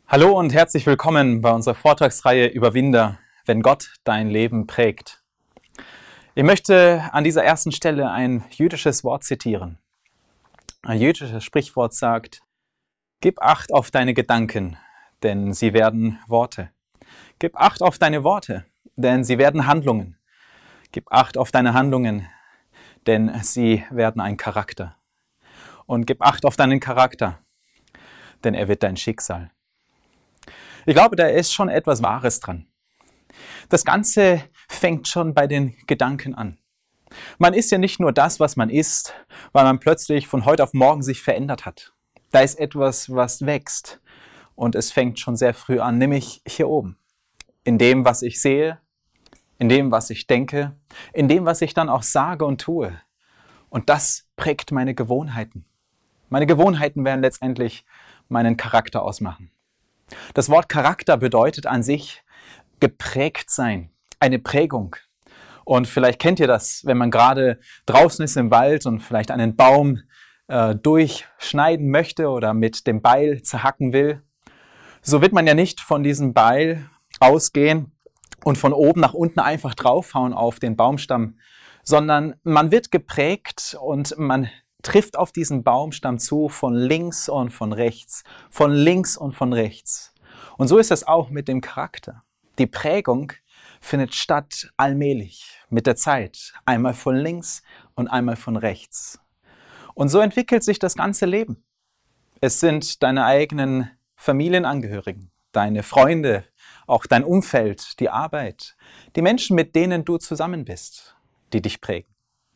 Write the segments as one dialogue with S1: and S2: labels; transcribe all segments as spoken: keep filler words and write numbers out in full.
S1: Hallo und herzlich willkommen bei unserer Vortragsreihe Überwinder, wenn Gott dein Leben prägt. Ich möchte an dieser ersten Stelle ein jüdisches Wort zitieren. Ein jüdisches Sprichwort sagt: Gib Acht auf deine Gedanken, denn sie werden Worte. Gib Acht auf deine Worte, denn sie werden Handlungen. Gib Acht auf deine Handlungen, denn sie werden ein Charakter. Und gib Acht auf deinen Charakter, denn er wird dein Schicksal. Ich glaube, da ist schon etwas Wahres dran. Das Ganze fängt schon bei den Gedanken an. Man ist ja nicht nur das, was man ist, weil man plötzlich von heute auf morgen sich verändert hat. Da ist etwas, was wächst. Und es fängt schon sehr früh an, nämlich hier oben. In dem, was ich sehe, in dem, was ich denke, in dem, was ich dann auch sage und tue. Und das prägt meine Gewohnheiten. Meine Gewohnheiten werden letztendlich meinen Charakter ausmachen. Das Wort Charakter bedeutet an sich geprägt sein, eine Prägung. Und vielleicht kennt ihr das, wenn man gerade draußen ist im Wald und vielleicht einen Baum äh, durchschneiden möchte oder mit dem Beil zerhacken will. So wird man ja nicht von diesem Beil ausgehen und von oben nach unten einfach draufhauen auf den Baumstamm, sondern man wird geprägt und man trifft auf diesen Baumstamm zu von links und von rechts, von links und von rechts. Und so ist es auch mit dem Charakter. Die Prägung findet statt allmählich, mit der Zeit, einmal von links und einmal von rechts. Und so entwickelt sich das ganze Leben. Es sind deine eigenen Familienangehörigen, deine Freunde, auch dein Umfeld, die Arbeit, die Menschen, mit denen du zusammen bist, die dich prägen.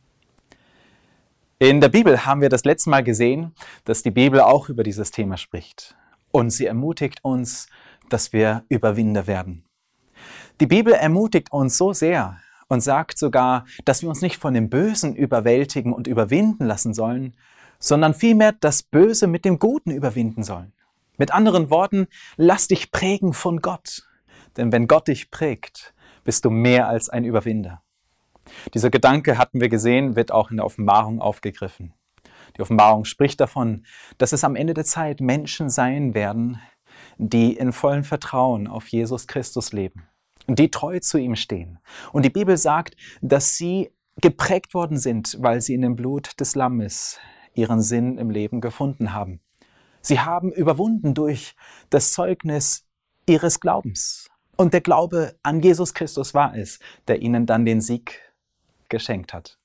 S1: In der Bibel haben wir das letzte Mal gesehen, dass die Bibel auch über dieses Thema spricht. Und sie ermutigt uns, dass wir Überwinder werden. Die Bibel ermutigt uns so sehr und sagt sogar, dass wir uns nicht von dem Bösen überwältigen und überwinden lassen sollen, sondern vielmehr das Böse mit dem Guten überwinden sollen. Mit anderen Worten, lass dich prägen von Gott. Denn wenn Gott dich prägt, bist du mehr als ein Überwinder. Dieser Gedanke, hatten wir gesehen, wird auch in der Offenbarung aufgegriffen. Die Offenbarung spricht davon, dass es am Ende der Zeit Menschen sein werden, die in vollem Vertrauen auf Jesus Christus leben und die treu zu ihm stehen. Und die Bibel sagt, dass sie geprägt worden sind, weil sie in dem Blut des Lammes ihren Sinn im Leben gefunden haben. Sie haben überwunden durch das Zeugnis ihres Glaubens. Und der Glaube an Jesus Christus war es, der ihnen dann den Sieg geschenkt hat.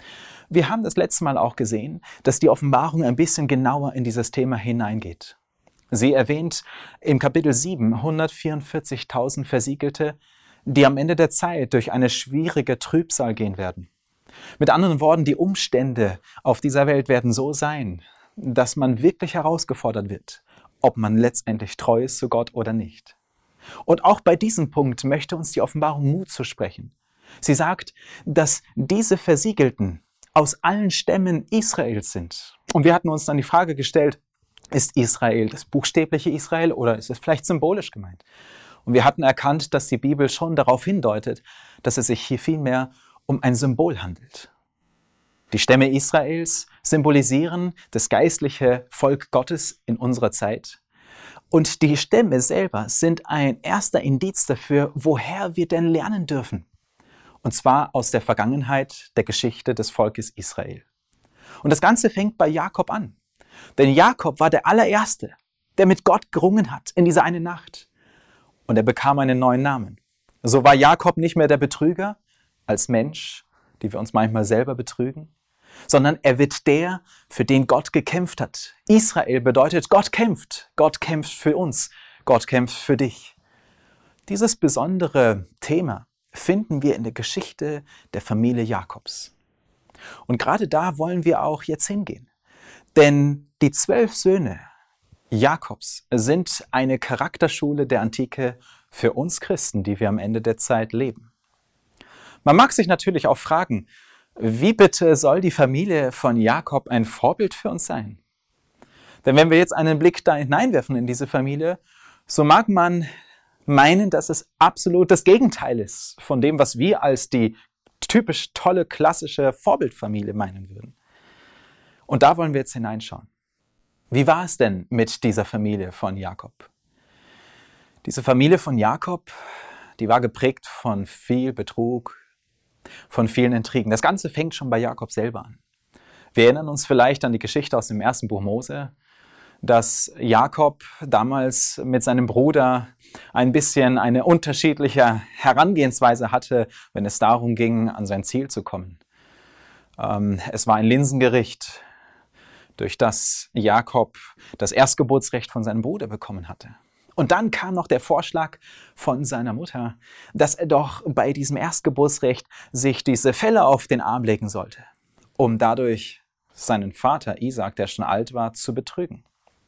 S1: Wir haben das letzte Mal auch gesehen, dass die Offenbarung ein bisschen genauer in dieses Thema hineingeht. Sie erwähnt im Kapitel sieben hundertvierundvierzigtausend Versiegelte, die am Ende der Zeit durch eine schwierige Trübsal gehen werden. Mit anderen Worten, die Umstände auf dieser Welt werden so sein, dass man wirklich herausgefordert wird, ob man letztendlich treu ist zu Gott oder nicht. Und auch bei diesem Punkt möchte uns die Offenbarung Mut zusprechen. Sie sagt, dass diese Versiegelten aus allen Stämmen Israels sind. Und wir hatten uns dann die Frage gestellt, ist Israel das buchstäbliche Israel oder ist es vielleicht symbolisch gemeint? Und wir hatten erkannt, dass die Bibel schon darauf hindeutet, dass es sich hier vielmehr um ein Symbol handelt. Die Stämme Israels symbolisieren das geistliche Volk Gottes in unserer Zeit. Und die Stämme selber sind ein erster Indiz dafür, woher wir denn lernen dürfen. Und zwar aus der Vergangenheit der Geschichte des Volkes Israel. Und das Ganze fängt bei Jakob an. Denn Jakob war der allererste, der mit Gott gerungen hat in dieser eine Nacht. Und er bekam einen neuen Namen. So war Jakob nicht mehr der Betrüger als Mensch, die wir uns manchmal selber betrügen, sondern er wird der, für den Gott gekämpft hat. Israel bedeutet, Gott kämpft. Gott kämpft für uns. Gott kämpft für dich. Dieses besondere Thema finden wir in der Geschichte der Familie Jakobs. Und gerade da wollen wir auch jetzt hingehen. Denn die zwölf Söhne Jakobs sind eine Charakterschule der Antike für uns Christen, die wir am Ende der Zeit leben. Man mag sich natürlich auch fragen, wie bitte soll die Familie von Jakob ein Vorbild für uns sein? Denn wenn wir jetzt einen Blick da hineinwerfen in diese Familie, so mag man meinen, dass es absolut das Gegenteil ist von dem, was wir als die typisch tolle, klassische Vorbildfamilie meinen würden. Und da wollen wir jetzt hineinschauen. Wie war es denn mit dieser Familie von Jakob? Diese Familie von Jakob, die war geprägt von viel Betrug, von vielen Intrigen. Das Ganze fängt schon bei Jakob selber an. Wir erinnern uns vielleicht an die Geschichte aus dem ersten Buch Mose, dass Jakob damals mit seinem Bruder ein bisschen eine unterschiedliche Herangehensweise hatte, wenn es darum ging, an sein Ziel zu kommen. Ähm, es war ein Linsengericht, durch das Jakob das Erstgeburtsrecht von seinem Bruder bekommen hatte. Und dann kam noch der Vorschlag von seiner Mutter, dass er doch bei diesem Erstgeburtsrecht sich diese Felle auf den Arm legen sollte, um dadurch seinen Vater Isaak, der schon alt war, zu betrügen.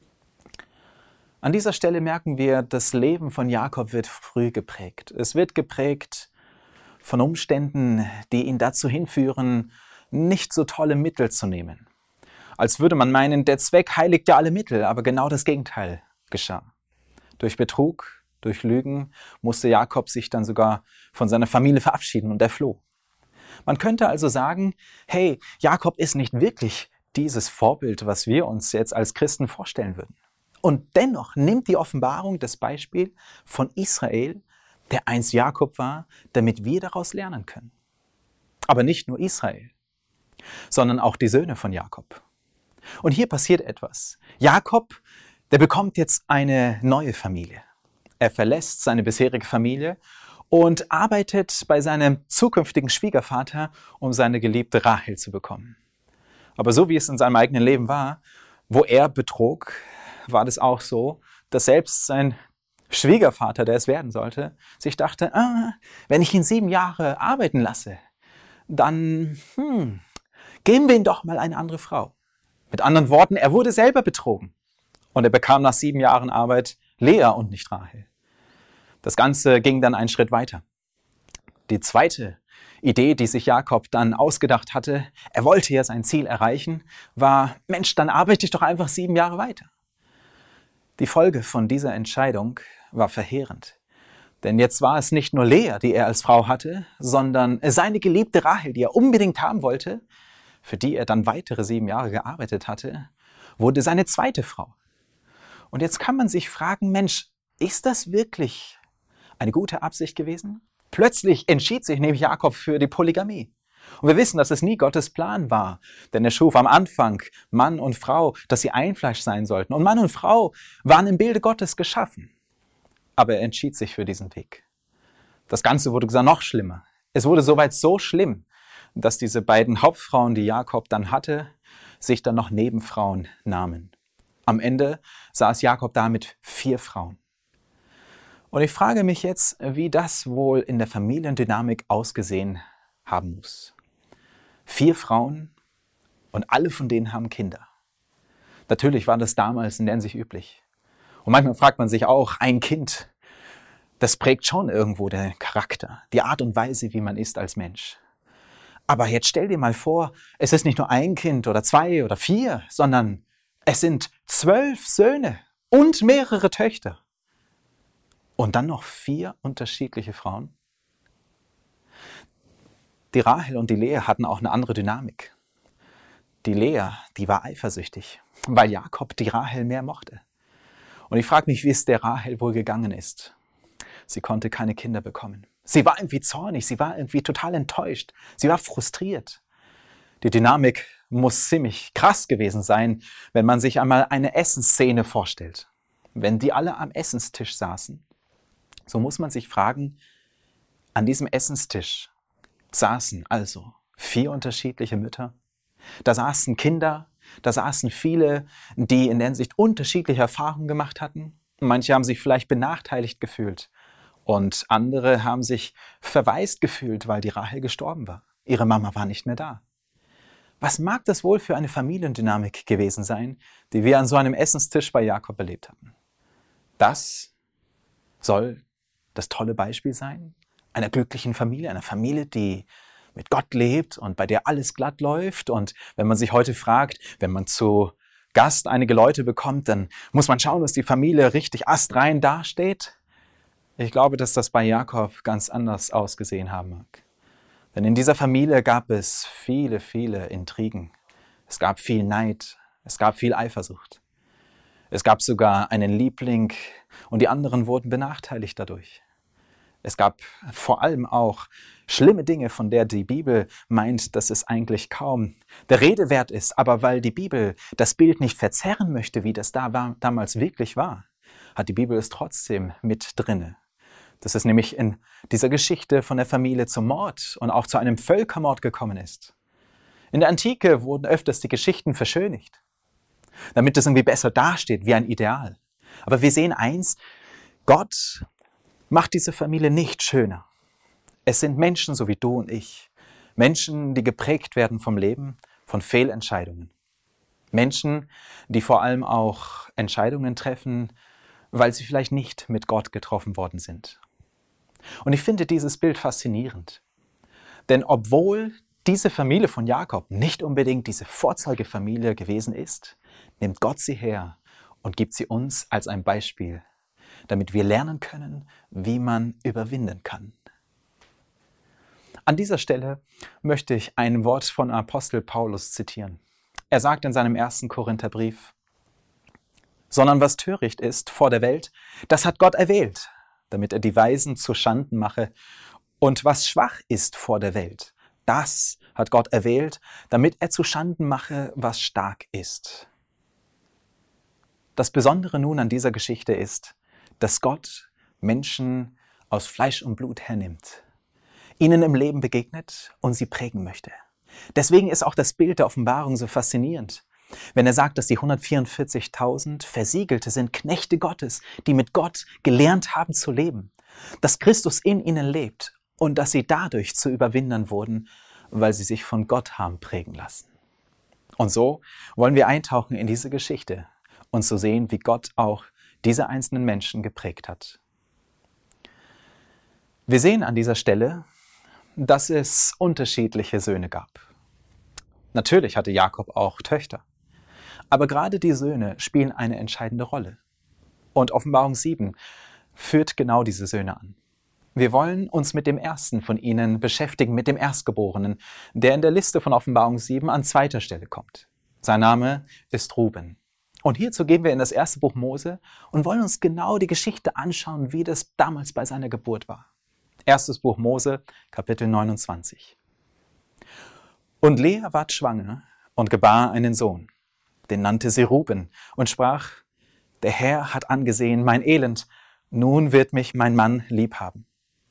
S1: An dieser Stelle merken wir, das Leben von Jakob wird früh geprägt. Es wird geprägt von Umständen, die ihn dazu hinführen, nicht so tolle Mittel zu nehmen. Als würde man meinen, der Zweck heiligt ja alle Mittel, aber genau das Gegenteil geschah. Durch Betrug, durch Lügen musste Jakob sich dann sogar von seiner Familie verabschieden und er floh. Man könnte also sagen, hey, Jakob ist nicht wirklich dieses Vorbild, was wir uns jetzt als Christen vorstellen würden. Und dennoch nimmt die Offenbarung das Beispiel von Israel, der einst Jakob war, damit wir daraus lernen können. Aber nicht nur Israel, sondern auch die Söhne von Jakob. Und hier passiert etwas. Jakob, der bekommt jetzt eine neue Familie. Er verlässt seine bisherige Familie und arbeitet bei seinem zukünftigen Schwiegervater, um seine geliebte Rahel zu bekommen. Aber so wie es in seinem eigenen Leben war, wo er betrog, war das auch so, dass selbst sein Schwiegervater, der es werden sollte, sich dachte, ah, wenn ich ihn sieben Jahre arbeiten lasse, dann hm, geben wir ihm doch mal eine andere Frau. Mit anderen Worten, er wurde selber betrogen. Und er bekam nach sieben Jahren Arbeit Lea und nicht Rahel. Das Ganze ging dann einen Schritt weiter. Die zweite Idee, die sich Jakob dann ausgedacht hatte, er wollte ja sein Ziel erreichen, war, Mensch, dann arbeite ich doch einfach sieben Jahre weiter. Die Folge von dieser Entscheidung war verheerend. Denn jetzt war es nicht nur Lea, die er als Frau hatte, sondern seine geliebte Rahel, die er unbedingt haben wollte, für die er dann weitere sieben Jahre gearbeitet hatte, wurde seine zweite Frau. Und jetzt kann man sich fragen, Mensch, ist das wirklich eine gute Absicht gewesen? Plötzlich entschied sich nämlich Jakob für die Polygamie. Und wir wissen, dass es nie Gottes Plan war, denn er schuf am Anfang Mann und Frau, dass sie ein Fleisch sein sollten. Und Mann und Frau waren im Bilde Gottes geschaffen. Aber er entschied sich für diesen Weg. Das Ganze wurde gesagt noch schlimmer. Es wurde soweit so schlimm, dass diese beiden Hauptfrauen, die Jakob dann hatte, sich dann noch Nebenfrauen nahmen. Am Ende saß Jakob da mit vier Frauen. Und ich frage mich jetzt, wie das wohl in der Familiendynamik ausgesehen haben muss. Vier Frauen und alle von denen haben Kinder. Natürlich war das damals in der Hinsicht üblich. Und manchmal fragt man sich auch, ein Kind, das prägt schon irgendwo den Charakter, die Art und Weise, wie man ist als Mensch. Aber jetzt stell dir mal vor, es ist nicht nur ein Kind oder zwei oder vier, sondern es sind zwölf Söhne und mehrere Töchter. Und dann noch vier unterschiedliche Frauen. Die Rahel und die Lea hatten auch eine andere Dynamik. Die Lea, die war eifersüchtig, weil Jakob die Rahel mehr mochte. Und ich frage mich, wie es der Rahel wohl gegangen ist. Sie konnte keine Kinder bekommen. Sie war irgendwie zornig, sie war irgendwie total enttäuscht. Sie war frustriert. Die Dynamik muss ziemlich krass gewesen sein, wenn man sich einmal eine Essensszene vorstellt. Wenn die alle am Essenstisch saßen, so muss man sich fragen, an diesem Essenstisch saßen also vier unterschiedliche Mütter. Da saßen Kinder, da saßen viele, die in der Hinsicht unterschiedliche Erfahrungen gemacht hatten. Manche haben sich vielleicht benachteiligt gefühlt und andere haben sich verwaist gefühlt, weil die Rahel gestorben war. Ihre Mama war nicht mehr da. Was mag das wohl für eine Familiendynamik gewesen sein, die wir an so einem Essenstisch bei Jakob erlebt hatten? Das soll das tolle Beispiel sein einer glücklichen Familie, einer Familie, die mit Gott lebt und bei der alles glatt läuft. Und wenn man sich heute fragt, wenn man zu Gast einige Leute bekommt, dann muss man schauen, dass die Familie richtig astrein dasteht. Ich glaube, dass das bei Jakob ganz anders ausgesehen haben mag. Denn in dieser Familie gab es viele, viele Intrigen. Es gab viel Neid, es gab viel Eifersucht. Es gab sogar einen Liebling und die anderen wurden benachteiligt dadurch. Es gab vor allem auch schlimme Dinge, von der die Bibel meint, dass es eigentlich kaum der Rede wert ist. Aber weil die Bibel das Bild nicht verzerren möchte, wie das da war, damals wirklich war, hat die Bibel es trotzdem mit drinne. Dass es nämlich in dieser Geschichte von der Familie zum Mord und auch zu einem Völkermord gekommen ist. In der Antike wurden öfters die Geschichten verschönigt, damit es irgendwie besser dasteht, wie ein Ideal. Aber wir sehen eins, Gott macht diese Familie nicht schöner. Es sind Menschen, so wie du und ich. Menschen, die geprägt werden vom Leben, von Fehlentscheidungen. Menschen, die vor allem auch Entscheidungen treffen, weil sie vielleicht nicht mit Gott getroffen worden sind. Und ich finde dieses Bild faszinierend. Denn obwohl diese Familie von Jakob nicht unbedingt diese Vorzeigefamilie gewesen ist, nimmt Gott sie her und gibt sie uns als ein Beispiel, damit wir lernen können, wie man überwinden kann. An dieser Stelle möchte ich ein Wort von Apostel Paulus zitieren. Er sagt in seinem ersten Korintherbrief, sondern was töricht ist vor der Welt, das hat Gott erwählt, damit er die Weisen zu Schanden mache. Und was schwach ist vor der Welt, das hat Gott erwählt, damit er zu Schanden mache, was stark ist. Das Besondere nun an dieser Geschichte ist, dass Gott Menschen aus Fleisch und Blut hernimmt, ihnen im Leben begegnet und sie prägen möchte. Deswegen ist auch das Bild der Offenbarung so faszinierend. Wenn er sagt, dass die hundertvierundvierzigtausend Versiegelte sind Knechte Gottes, die mit Gott gelernt haben zu leben, dass Christus in ihnen lebt und dass sie dadurch zu Überwindern wurden, weil sie sich von Gott haben prägen lassen. Und so wollen wir eintauchen in diese Geschichte und so sehen, wie Gott auch diese einzelnen Menschen geprägt hat. Wir sehen an dieser Stelle, dass es unterschiedliche Söhne gab. Natürlich hatte Jakob auch Töchter. Aber gerade die Söhne spielen eine entscheidende Rolle. Und Offenbarung sieben führt genau diese Söhne an. Wir wollen uns mit dem ersten von ihnen beschäftigen, mit dem Erstgeborenen, der in der Liste von Offenbarung sieben an zweiter Stelle kommt. Sein Name ist Ruben. Und hierzu gehen wir in das erste Buch Mose und wollen uns genau die Geschichte anschauen, wie das damals bei seiner Geburt war. Erstes Buch Mose, Kapitel neunundzwanzig. Und Lea ward schwanger und gebar einen Sohn. Den nannte sie Ruben und sprach, der Herr hat angesehen mein Elend, nun wird mich mein Mann lieb haben.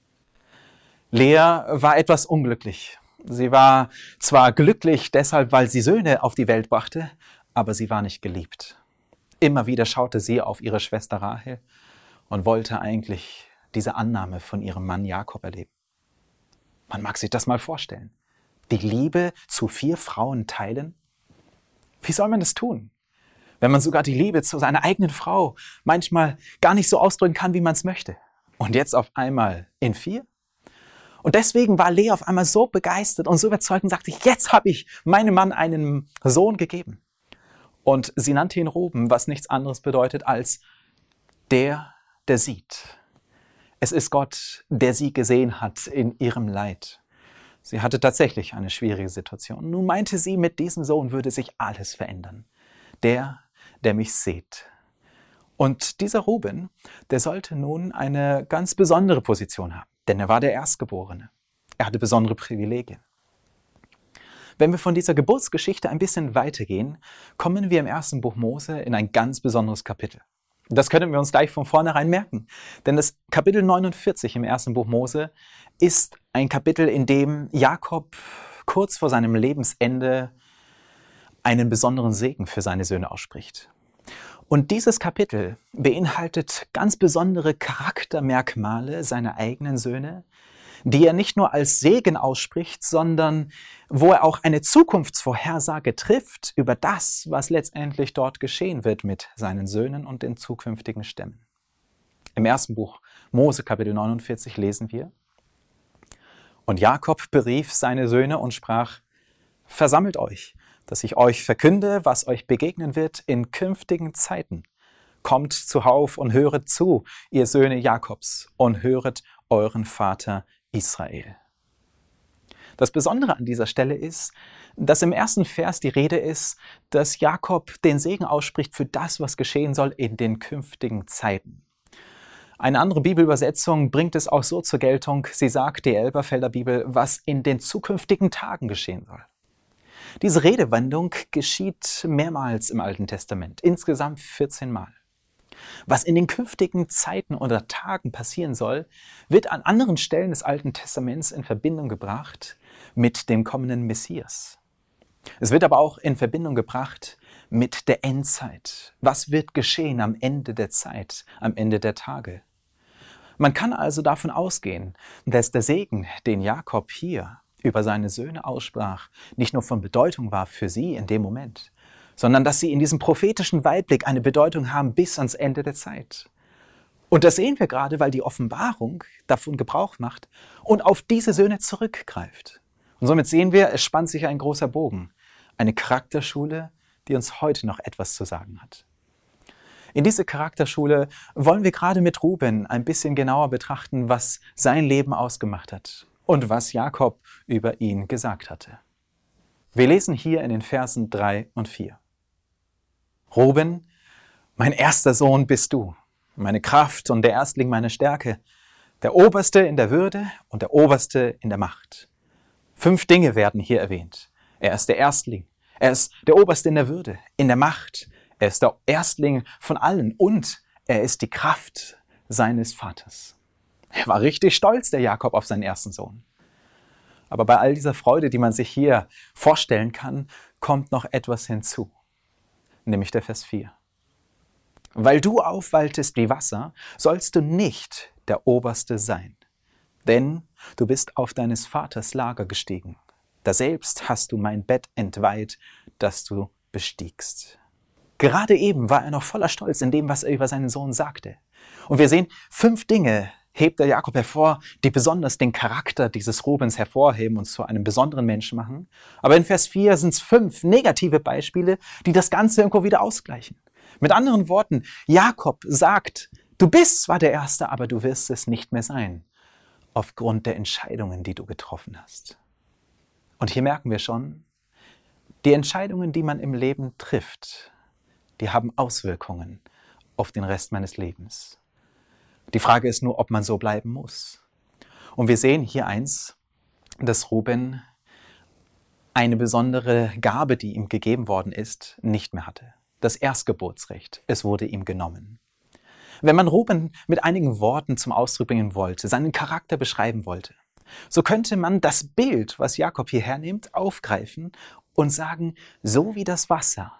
S1: Lea war etwas unglücklich. Sie war zwar glücklich deshalb, weil sie Söhne auf die Welt brachte, aber sie war nicht geliebt. Immer wieder schaute sie auf ihre Schwester Rahel und wollte eigentlich diese Annahme von ihrem Mann Jakob erleben. Man mag sich das mal vorstellen. Die Liebe zu vier Frauen teilen? Wie soll man das tun, wenn man sogar die Liebe zu seiner eigenen Frau manchmal gar nicht so ausdrücken kann, wie man es möchte? Und jetzt auf einmal in vier? Und deswegen war Lea auf einmal so begeistert und so überzeugt und sagte, jetzt habe ich meinem Mann einen Sohn gegeben. Und sie nannte ihn Ruben, was nichts anderes bedeutet als der, der sieht. Es ist Gott, der sie gesehen hat in ihrem Leid. Sie hatte tatsächlich eine schwierige Situation. Nun meinte sie, mit diesem Sohn würde sich alles verändern. Der, der mich sieht. Und dieser Ruben, der sollte nun eine ganz besondere Position haben, denn er war der Erstgeborene. Er hatte besondere Privilegien. Wenn wir von dieser Geburtsgeschichte ein bisschen weitergehen, kommen wir im ersten Buch Mose in ein ganz besonderes Kapitel. Das können wir uns gleich von vornherein merken, denn das Kapitel neunundvierzig im ersten Buch Mose ist ein Kapitel, in dem Jakob kurz vor seinem Lebensende einen besonderen Segen für seine Söhne ausspricht. Und dieses Kapitel beinhaltet ganz besondere Charaktermerkmale seiner eigenen Söhne, die er nicht nur als Segen ausspricht, sondern wo er auch eine Zukunftsvorhersage trifft über das, was letztendlich dort geschehen wird mit seinen Söhnen und den zukünftigen Stämmen. Im ersten Buch Mose, Kapitel neunundvierzig, lesen wir: Und Jakob berief seine Söhne und sprach: Versammelt euch, dass ich euch verkünde, was euch begegnen wird in künftigen Zeiten. Kommt zuhauf und höret zu, ihr Söhne Jakobs, und höret euren Vater Israel. Das Besondere an dieser Stelle ist, dass im ersten Vers die Rede ist, dass Jakob den Segen ausspricht für das, was geschehen soll in den künftigen Zeiten. Eine andere Bibelübersetzung bringt es auch so zur Geltung. Sie sagt, die Elberfelder Bibel, was in den zukünftigen Tagen geschehen soll. Diese Redewendung geschieht mehrmals im Alten Testament, insgesamt vierzehn Mal. Was in den künftigen Zeiten oder Tagen passieren soll, wird an anderen Stellen des Alten Testaments in Verbindung gebracht mit dem kommenden Messias. Es wird aber auch in Verbindung gebracht mit der Endzeit. Was wird geschehen am Ende der Zeit, am Ende der Tage? Man kann also davon ausgehen, dass der Segen, den Jakob hier über seine Söhne aussprach, nicht nur von Bedeutung war für sie in dem Moment, sondern dass sie in diesem prophetischen Weitblick eine Bedeutung haben bis ans Ende der Zeit. Und das sehen wir gerade, weil die Offenbarung davon Gebrauch macht und auf diese Söhne zurückgreift. Und somit sehen wir, es spannt sich ein großer Bogen, eine Charakterschule, die uns heute noch etwas zu sagen hat. In diese Charakterschule wollen wir gerade mit Ruben ein bisschen genauer betrachten, was sein Leben ausgemacht hat und was Jakob über ihn gesagt hatte. Wir lesen hier in den Versen drei und vier. Ruben, mein erster Sohn bist du, meine Kraft und der Erstling meiner Stärke, der Oberste in der Würde und der Oberste in der Macht. Fünf Dinge werden hier erwähnt. Er ist der Erstling, er ist der Oberste in der Würde, in der Macht, er ist der Erstling von allen und er ist die Kraft seines Vaters. Er war richtig stolz, der Jakob, auf seinen ersten Sohn. Aber bei all dieser Freude, die man sich hier vorstellen kann, kommt noch etwas hinzu, nämlich der Vers vier. Weil du aufwaltest wie Wasser, sollst du nicht der Oberste sein, denn du bist auf deines Vaters Lager gestiegen. Daselbst hast du mein Bett entweiht, das du bestiegst. Gerade eben war er noch voller Stolz in dem, was er über seinen Sohn sagte. Und wir sehen, fünf Dinge hebt der Jakob hervor, die besonders den Charakter dieses Rubens hervorheben und zu einem besonderen Menschen machen. Aber in Vers vier sind es fünf negative Beispiele, die das Ganze irgendwo wieder ausgleichen. Mit anderen Worten, Jakob sagt, du bist zwar der Erste, aber du wirst es nicht mehr sein, aufgrund der Entscheidungen, die du getroffen hast. Und hier merken wir schon, die Entscheidungen, die man im Leben trifft, die haben Auswirkungen auf den Rest meines Lebens. Die Frage ist nur, ob man so bleiben muss. Und wir sehen hier eins, dass Ruben eine besondere Gabe, die ihm gegeben worden ist, nicht mehr hatte. Das Erstgeburtsrecht, es wurde ihm genommen. Wenn man Ruben mit einigen Worten zum Ausdruck bringen wollte, seinen Charakter beschreiben wollte, so könnte man das Bild, was Jakob hier hernimmt, aufgreifen und sagen, so wie das Wasser,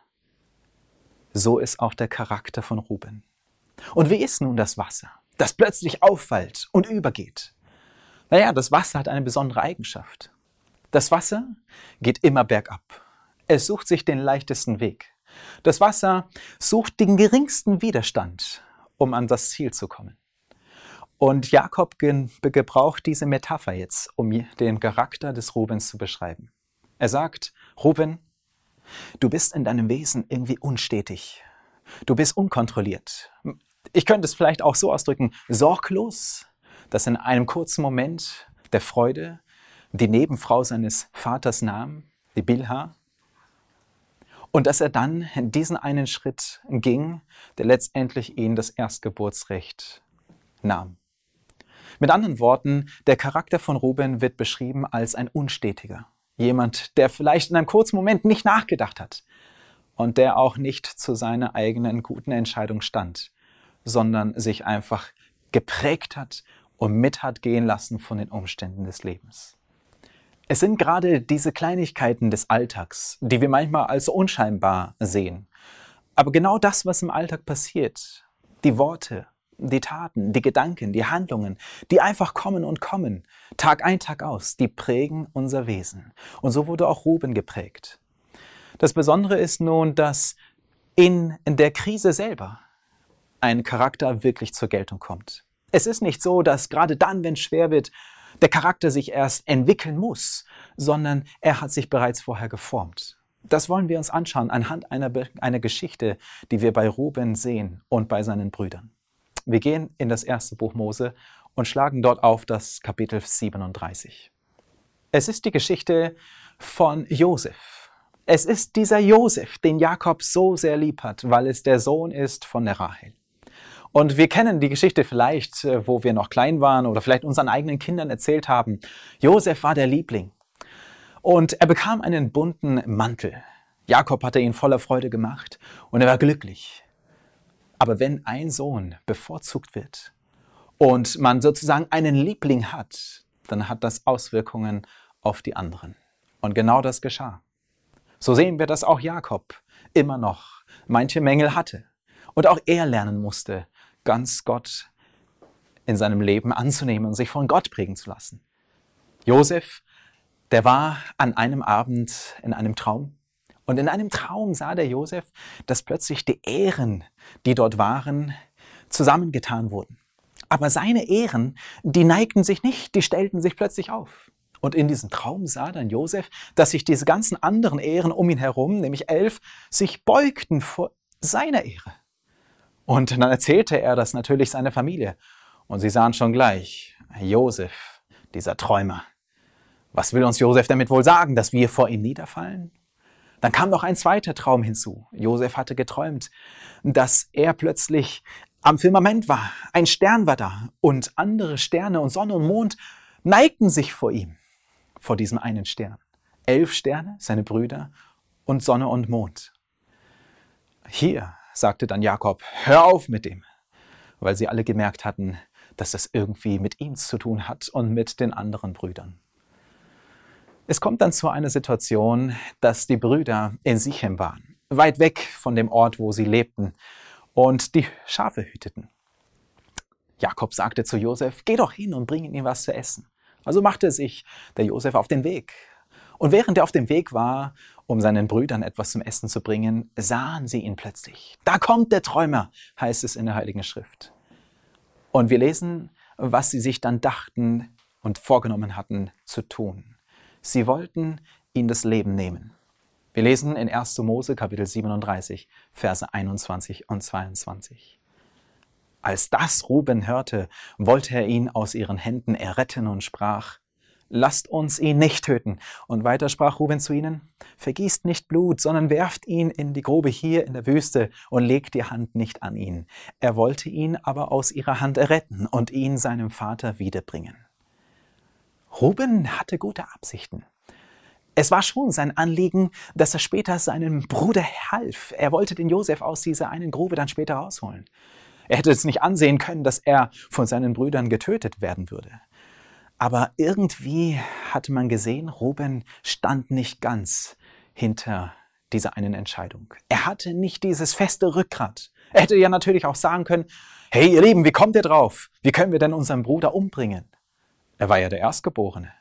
S1: so ist auch der Charakter von Ruben. Und wie ist nun das Wasser, das plötzlich auffällt und übergeht? Naja, das Wasser hat eine besondere Eigenschaft. Das Wasser geht immer bergab. Es sucht sich den leichtesten Weg. Das Wasser sucht den geringsten Widerstand, um an das Ziel zu kommen. Und Jakob gebraucht diese Metapher jetzt, um den Charakter des Rubens zu beschreiben. Er sagt, Ruben, du bist in deinem Wesen irgendwie unstetig. Du bist unkontrolliert. Ich könnte es vielleicht auch so ausdrücken, sorglos, dass in einem kurzen Moment der Freude die Nebenfrau seines Vaters nahm, die Bilha, und dass er dann diesen einen Schritt ging, der letztendlich ihn das Erstgeburtsrecht nahm. Mit anderen Worten, der Charakter von Ruben wird beschrieben als ein Unstetiger. Jemand, der vielleicht in einem kurzen Moment nicht nachgedacht hat und der auch nicht zu seiner eigenen guten Entscheidung stand, sondern sich einfach geprägt hat und mit hat gehen lassen von den Umständen des Lebens. Es sind gerade diese Kleinigkeiten des Alltags, die wir manchmal als unscheinbar sehen. Aber genau das, was im Alltag passiert, die Worte, die Taten, die Gedanken, die Handlungen, die einfach kommen und kommen, Tag ein, Tag aus, die prägen unser Wesen. Und so wurde auch Ruben geprägt. Das Besondere ist nun, dass in der Krise selber ein Charakter wirklich zur Geltung kommt. Es ist nicht so, dass gerade dann, wenn es schwer wird, der Charakter sich erst entwickeln muss, sondern er hat sich bereits vorher geformt. Das wollen wir uns anschauen anhand einer, einer Geschichte, die wir bei Ruben sehen und bei seinen Brüdern. Wir gehen in das erste Buch Mose und schlagen dort auf das Kapitel siebenunddreißig. Es ist die Geschichte von Josef. Es ist dieser Josef, den Jakob so sehr lieb hat, weil es der Sohn ist von der Rahel. Und wir kennen die Geschichte vielleicht, wo wir noch klein waren oder vielleicht unseren eigenen Kindern erzählt haben. Josef war der Liebling und er bekam einen bunten Mantel. Jakob hatte ihn voller Freude gemacht und er war glücklich. Aber wenn ein Sohn bevorzugt wird und man sozusagen einen Liebling hat, dann hat das Auswirkungen auf die anderen. Und genau das geschah. So sehen wir, dass auch Jakob immer noch manche Mängel hatte und auch er lernen musste, ganz Gott in seinem Leben anzunehmen und sich von Gott prägen zu lassen. Josef, der war an einem Abend in einem Traum und in einem Traum sah der Josef, dass plötzlich die Ähren, die dort waren, zusammengetan wurden. Aber seine Ähren, die neigten sich nicht, die stellten sich plötzlich auf. Und in diesem Traum sah dann Josef, dass sich diese ganzen anderen Ähren um ihn herum, nämlich elf, sich beugten vor seiner Ähre. Und dann erzählte er das natürlich seiner Familie. Und sie sahen schon gleich, Josef, dieser Träumer. Was will uns Josef damit wohl sagen, dass wir vor ihm niederfallen? Dann kam noch ein zweiter Traum hinzu. Josef hatte geträumt, dass er plötzlich am Firmament war. Ein Stern war da und andere Sterne und Sonne und Mond neigten sich vor ihm, vor diesem einen Stern. Elf Sterne, seine Brüder und Sonne und Mond. Hier sagte dann Jakob, hör auf mit dem, weil sie alle gemerkt hatten, dass das irgendwie mit ihm zu tun hat und mit den anderen Brüdern. Es kommt dann zu einer Situation, dass die Brüder in Sichem waren, weit weg von dem Ort, wo sie lebten und die Schafe hüteten. Jakob sagte zu Josef, geh doch hin und bring ihnen was zu essen. Also machte sich der Josef auf den Weg. Und während er auf dem Weg war, um seinen Brüdern etwas zum Essen zu bringen, sahen sie ihn plötzlich. Da kommt der Träumer, heißt es in der Heiligen Schrift. Und wir lesen, was sie sich dann dachten und vorgenommen hatten zu tun. Sie wollten ihn das Leben nehmen. Wir lesen in erster Mose Kapitel siebenunddreißig, Verse einundzwanzig und zweiundzwanzig. Als das Ruben hörte, wollte er ihn aus ihren Händen erretten und sprach, lasst uns ihn nicht töten. Und weiter sprach Ruben zu ihnen, vergießt nicht Blut, sondern werft ihn in die Grube hier in der Wüste und legt die Hand nicht an ihn. Er wollte ihn aber aus ihrer Hand erretten und ihn seinem Vater wiederbringen. Ruben hatte gute Absichten. Es war schon sein Anliegen, dass er später seinem Bruder half. Er wollte den Josef aus dieser einen Grube dann später rausholen. Er hätte es nicht ansehen können, dass er von seinen Brüdern getötet werden würde. Aber irgendwie hatte man gesehen, Ruben stand nicht ganz hinter dieser einen Entscheidung. Er hatte nicht dieses feste Rückgrat. Er hätte ja natürlich auch sagen können, hey ihr Lieben, wie kommt ihr drauf? Wie können wir denn unseren Bruder umbringen? Er war ja der Erstgeborene.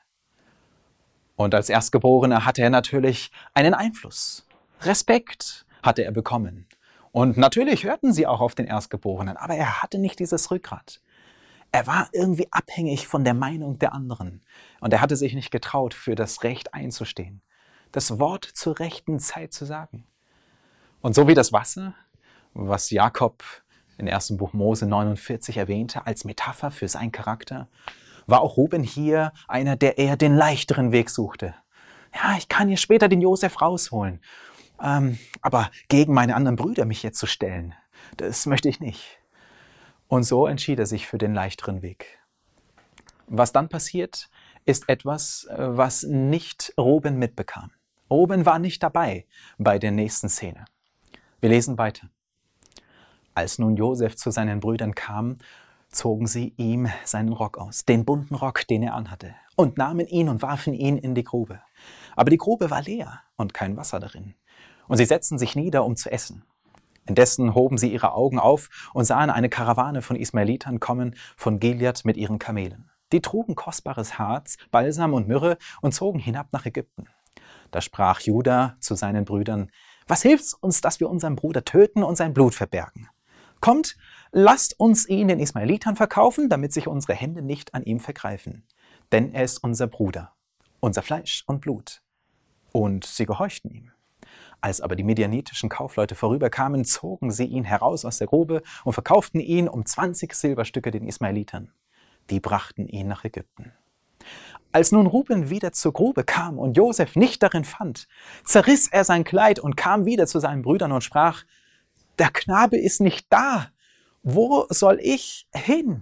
S1: Und als Erstgeborener hatte er natürlich einen Einfluss. Respekt hatte er bekommen. Und natürlich hörten sie auch auf den Erstgeborenen, aber er hatte nicht dieses Rückgrat. Er war irgendwie abhängig von der Meinung der anderen. Und er hatte sich nicht getraut, für das Recht einzustehen. Das Wort zur rechten Zeit zu sagen. Und so wie das Wasser, was Jakob in ersten Buch Mose neunundvierzig erwähnte, als Metapher für seinen Charakter, war auch Ruben hier einer, der eher den leichteren Weg suchte. Ja, ich kann hier später den Josef rausholen. Ähm, aber gegen meine anderen Brüder mich jetzt zu stellen, das möchte ich nicht. Und so entschied er sich für den leichteren Weg. Was dann passiert, ist etwas, was nicht Ruben mitbekam. Ruben war nicht dabei bei der nächsten Szene. Wir lesen weiter. Als nun Josef zu seinen Brüdern kam, zogen sie ihm seinen Rock aus, den bunten Rock, den er anhatte, und nahmen ihn und warfen ihn in die Grube. Aber die Grube war leer und kein Wasser darin. Und sie setzten sich nieder, um zu essen. Indessen hoben sie ihre Augen auf und sahen eine Karawane von Ismaelitern kommen von Gilead mit ihren Kamelen. Die trugen kostbares Harz, Balsam und Myrrhe und zogen hinab nach Ägypten. Da sprach Juda zu seinen Brüdern, was hilft's uns, dass wir unseren Bruder töten und sein Blut verbergen? Kommt, lasst uns ihn den Ismaelitern verkaufen, damit sich unsere Hände nicht an ihm vergreifen. Denn er ist unser Bruder, unser Fleisch und Blut. Und sie gehorchten ihm. Als aber die medianitischen Kaufleute vorüberkamen, zogen sie ihn heraus aus der Grube und verkauften ihn um zwanzig Silberstücke den Ismaelitern. Die brachten ihn nach Ägypten. Als nun Ruben wieder zur Grube kam und Josef nicht darin fand, zerriss er sein Kleid und kam wieder zu seinen Brüdern und sprach: Der Knabe ist nicht da. Wo soll ich hin?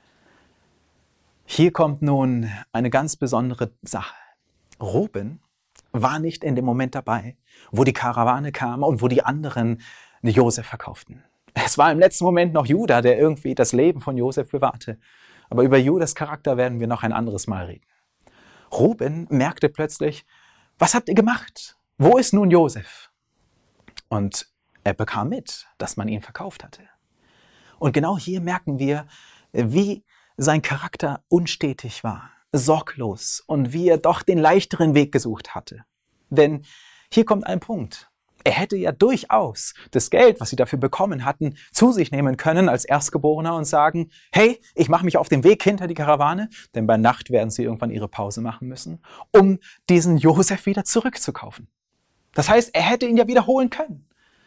S1: Hier kommt nun eine ganz besondere Sache. Ruben war nicht in dem Moment dabei, wo die Karawane kam und wo die anderen Josef verkauften. Es war im letzten Moment noch Juda, der irgendwie das Leben von Josef bewahrte. Aber über Judas Charakter werden wir noch ein anderes Mal reden. Ruben merkte plötzlich: Was habt ihr gemacht? Wo ist nun Josef? Und er bekam mit, dass man ihn verkauft hatte. Und genau hier merken wir, wie sein Charakter unstetig war, sorglos und wie er doch den leichteren Weg gesucht hatte. Denn hier kommt ein Punkt. Er hätte ja durchaus das Geld, was sie dafür bekommen hatten, zu sich nehmen können als Erstgeborener und sagen: Hey, ich mache mich auf den Weg hinter die Karawane, denn bei Nacht werden sie irgendwann ihre Pause machen müssen, um diesen Josef wieder zurückzukaufen. Das heißt, er hätte ihn ja wiederholen können.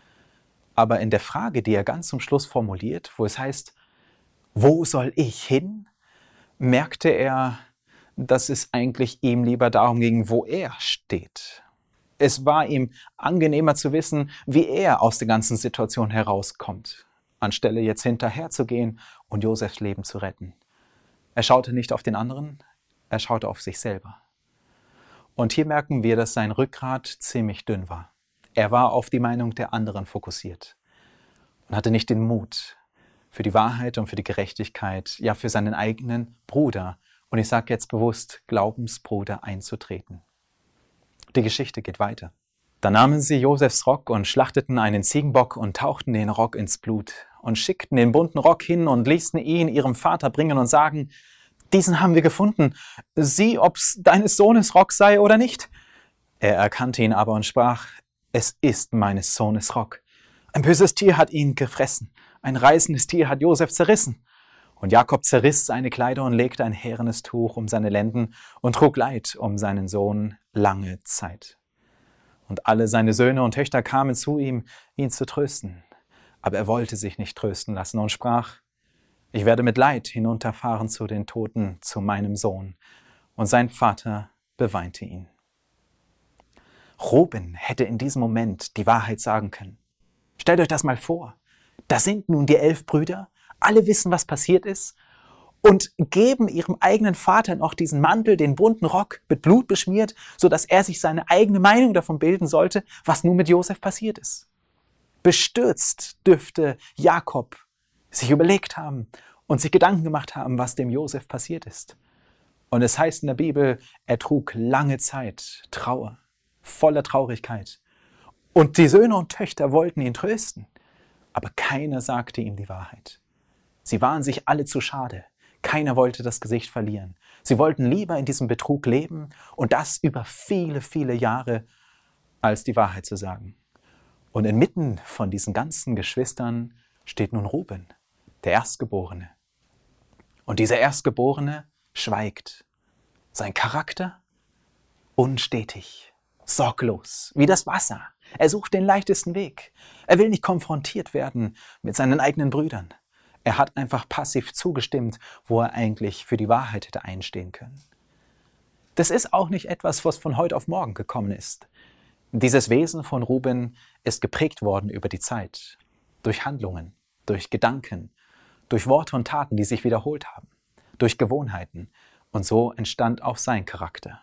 S1: Aber in der Frage, die er ganz zum Schluss formuliert, wo es heißt: Wo soll ich hin?, merkte er, dass es eigentlich ihm lieber darum ging, wo er steht. Es war ihm angenehmer zu wissen, wie er aus der ganzen Situation herauskommt, anstelle jetzt hinterher zu gehen und Josefs Leben zu retten. Er schaute nicht auf den anderen, er schaute auf sich selber. Und hier merken wir, dass sein Rückgrat ziemlich dünn war. Er war auf die Meinung der anderen fokussiert und hatte nicht den Mut für die Wahrheit und für die Gerechtigkeit, ja für seinen eigenen Bruder, und ich sage jetzt bewusst Glaubensbruder, einzutreten. Die Geschichte geht weiter. Da nahmen sie Josefs Rock und schlachteten einen Ziegenbock und tauchten den Rock ins Blut und schickten den bunten Rock hin und ließen ihn ihrem Vater bringen und sagen: Diesen haben wir gefunden. Sieh, ob's deines Sohnes Rock sei oder nicht. Er erkannte ihn aber und sprach: Es ist meines Sohnes Rock. Ein böses Tier hat ihn gefressen. Ein reißendes Tier hat Josef zerrissen. Und Jakob zerriss seine Kleider und legte ein härenes Tuch um seine Lenden und trug Leid um seinen Sohn lange Zeit. Und alle seine Söhne und Töchter kamen zu ihm, ihn zu trösten. Aber er wollte sich nicht trösten lassen und sprach: Ich werde mit Leid hinunterfahren zu den Toten, zu meinem Sohn. Und sein Vater beweinte ihn. Ruben hätte in diesem Moment die Wahrheit sagen können. Stellt euch das mal vor. Da sind nun die elf Brüder, alle wissen, was passiert ist, und geben ihrem eigenen Vater noch diesen Mantel, den bunten Rock, mit Blut beschmiert, sodass er sich seine eigene Meinung davon bilden sollte, was nun mit Josef passiert ist. Bestürzt dürfte Jakob sich überlegt haben und sich Gedanken gemacht haben, was dem Josef passiert ist. Und es heißt in der Bibel, er trug lange Zeit Trauer, voller Traurigkeit. Und die Söhne und Töchter wollten ihn trösten, aber keiner sagte ihm die Wahrheit. Sie waren sich alle zu schade. Keiner wollte das Gesicht verlieren. Sie wollten lieber in diesem Betrug leben und das über viele, viele Jahre, als die Wahrheit zu sagen. Und inmitten von diesen ganzen Geschwistern steht nun Ruben, der Erstgeborene. Und dieser Erstgeborene schweigt. Sein Charakter unstetig, sorglos, wie das Wasser. Er sucht den leichtesten Weg. Er will nicht konfrontiert werden mit seinen eigenen Brüdern. Er hat einfach passiv zugestimmt, wo er eigentlich für die Wahrheit hätte einstehen können. Das ist auch nicht etwas, was von heute auf morgen gekommen ist. Dieses Wesen von Ruben ist geprägt worden über die Zeit, durch Handlungen, durch Gedanken, durch Worte und Taten, die sich wiederholt haben, durch Gewohnheiten. Und so entstand auch sein Charakter.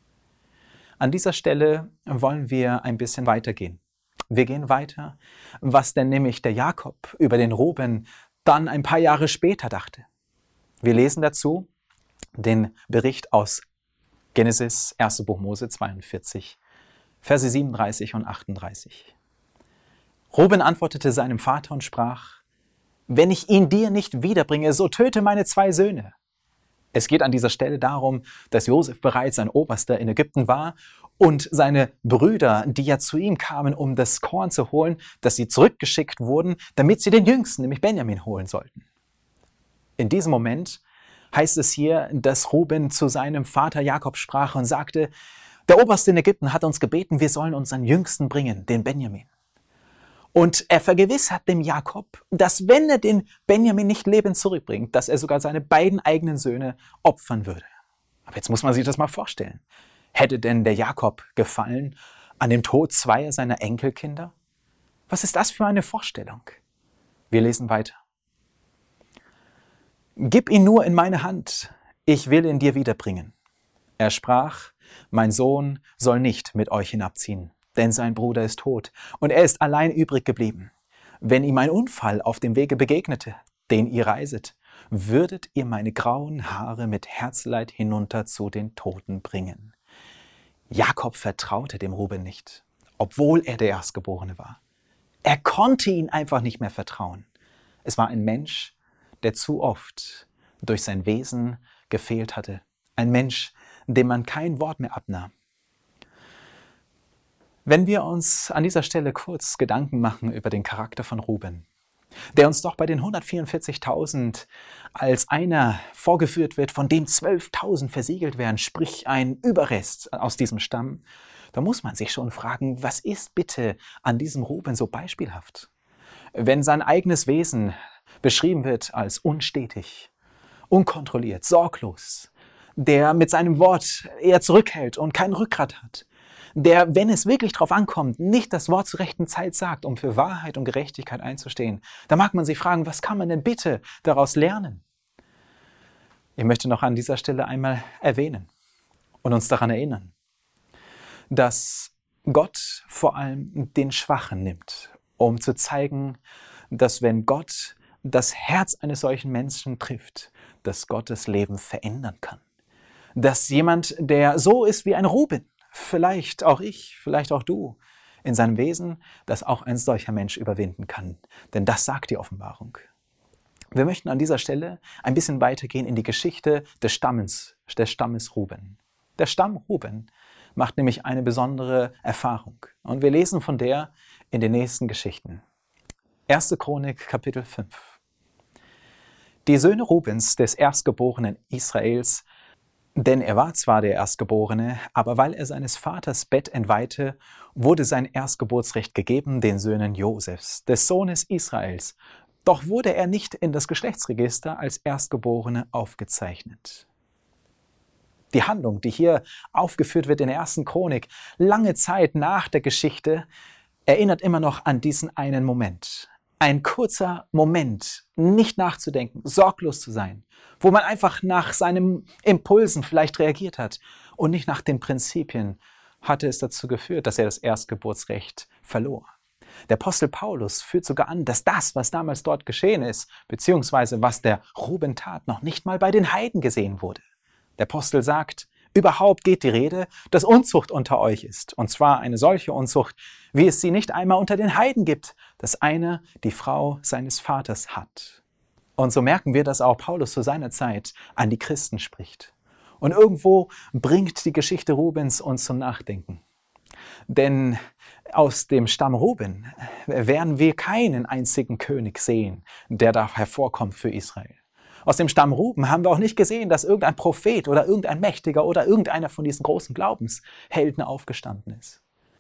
S1: An dieser Stelle wollen wir ein bisschen weitergehen. Wir gehen weiter, was denn nämlich der Jakob über den Ruben dann ein paar Jahre später dachte. Wir lesen dazu den Bericht aus Genesis, erstes Buch Mose zweiundvierzig, Verse siebenunddreißig und achtunddreißig. Ruben antwortete seinem Vater und sprach: Wenn ich ihn dir nicht wiederbringe, so töte meine zwei Söhne. Es geht an dieser Stelle darum, dass Josef bereits ein Oberster in Ägypten war und seine Brüder, die ja zu ihm kamen, um das Korn zu holen, dass sie zurückgeschickt wurden, damit sie den Jüngsten, nämlich Benjamin, holen sollten. In diesem Moment heißt es hier, dass Ruben zu seinem Vater Jakob sprach und sagte: Der Oberste in Ägypten hat uns gebeten, wir sollen unseren Jüngsten bringen, den Benjamin. Und er vergewissert dem Jakob, dass wenn er den Benjamin nicht lebend zurückbringt, dass er sogar seine beiden eigenen Söhne opfern würde. Aber jetzt muss man sich das mal vorstellen. Hätte denn der Jakob gefallen an dem Tod zweier seiner Enkelkinder? Was ist das für eine Vorstellung? Wir lesen weiter. Gib ihn nur in meine Hand, ich will ihn dir wiederbringen. Er sprach, mein Sohn soll nicht mit euch hinabziehen, denn sein Bruder ist tot und er ist allein übrig geblieben. Wenn ihm ein Unfall auf dem Wege begegnete, den ihr reiset, würdet ihr meine grauen Haare mit Herzleid hinunter zu den Toten bringen. Jakob vertraute dem Ruben nicht, obwohl er der Erstgeborene war. Er konnte ihn einfach nicht mehr vertrauen. Es war ein Mensch, der zu oft durch sein Wesen gefehlt hatte. Ein Mensch, dem man kein Wort mehr abnahm. Wenn wir uns an dieser Stelle kurz Gedanken machen über den Charakter von Ruben, der uns doch bei den hundertvierundvierzigtausend als einer vorgeführt wird, von dem zwölftausend versiegelt werden, sprich ein Überrest aus diesem Stamm, da muss man sich schon fragen, was ist bitte an diesem Ruben so beispielhaft? Wenn sein eigenes Wesen beschrieben wird als unstetig, unkontrolliert, sorglos, der mit seinem Wort eher zurückhält und kein Rückgrat hat, der, wenn es wirklich drauf ankommt, nicht das Wort zur rechten Zeit sagt, um für Wahrheit und Gerechtigkeit einzustehen, da mag man sich fragen, was kann man denn bitte daraus lernen? Ich möchte noch an dieser Stelle einmal erwähnen und uns daran erinnern, dass Gott vor allem den Schwachen nimmt, um zu zeigen, dass wenn Gott das Herz eines solchen Menschen trifft, dass Gott das Leben verändern kann. Dass jemand, der so ist wie ein Ruben, vielleicht auch ich, vielleicht auch du, in seinem Wesen, dass auch ein solcher Mensch überwinden kann. Denn das sagt die Offenbarung. Wir möchten an dieser Stelle ein bisschen weitergehen in die Geschichte des Stammes, des Stammes Ruben. Der Stamm Ruben macht nämlich eine besondere Erfahrung. Und wir lesen von der in den nächsten Geschichten. erste Chronik, Kapitel fünf. Die Söhne Rubens, des Erstgeborenen Israels, denn er war zwar der Erstgeborene, aber weil er seines Vaters Bett entweihte, wurde sein Erstgeburtsrecht gegeben den Söhnen Josefs, des Sohnes Israels. Doch wurde er nicht in das Geschlechtsregister als Erstgeborene aufgezeichnet. Die Handlung, die hier aufgeführt wird in der ersten Chronik, lange Zeit nach der Geschichte, erinnert immer noch an diesen einen Moment. Ein kurzer Moment, nicht nachzudenken, sorglos zu sein, wo man einfach nach seinen Impulsen vielleicht reagiert hat und nicht nach den Prinzipien, hatte es dazu geführt, dass er das Erstgeburtsrecht verlor. Der Apostel Paulus führt sogar an, dass das, was damals dort geschehen ist, beziehungsweise was der Ruben tat, noch nicht mal bei den Heiden gesehen wurde. Der Apostel sagt, überhaupt geht die Rede, dass Unzucht unter euch ist, und zwar eine solche Unzucht, wie es sie nicht einmal unter den Heiden gibt, dass einer die Frau seines Vaters hat. Und so merken wir, dass auch Paulus zu seiner Zeit an die Christen spricht. Und irgendwo bringt die Geschichte Rubens uns zum Nachdenken. Denn aus dem Stamm Ruben werden wir keinen einzigen König sehen, der da hervorkommt für Israel. Aus dem Stamm Ruben haben wir auch nicht gesehen, dass irgendein Prophet oder irgendein Mächtiger oder irgendeiner von diesen großen Glaubenshelden aufgestanden ist.